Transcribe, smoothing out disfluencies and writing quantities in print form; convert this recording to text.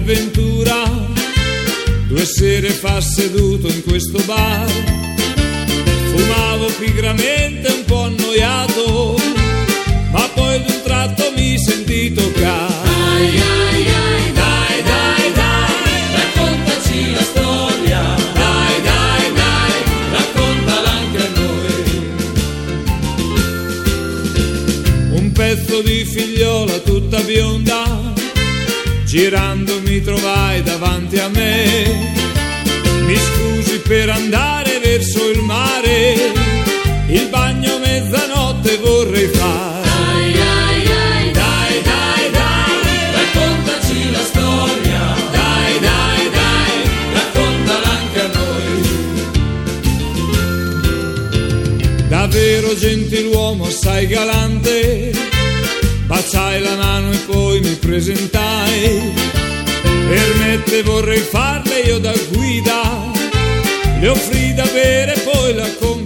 avventura, 2 sere fa seduto in questo bar, fumavo pigramente un po' annoiato, ma poi d'un tratto mi sentì toccare. Ai ai ai, dai dai dai, raccontaci la storia. Dai dai dai, raccontala anche a noi. Un pezzo di figliola tutta bionda, girando mi trovai davanti a me. Mi scusi per andare verso il mare, il bagno mezzanotte vorrei fare. Ai ai ai, dai dai dai, raccontaci la storia. Dai dai dai, raccontala anche a noi. Davvero gentiluomo, assai galante, baciai la mano e poi mi presentai. Permette, vorrei farle io da guida, le offrì da bere, poi la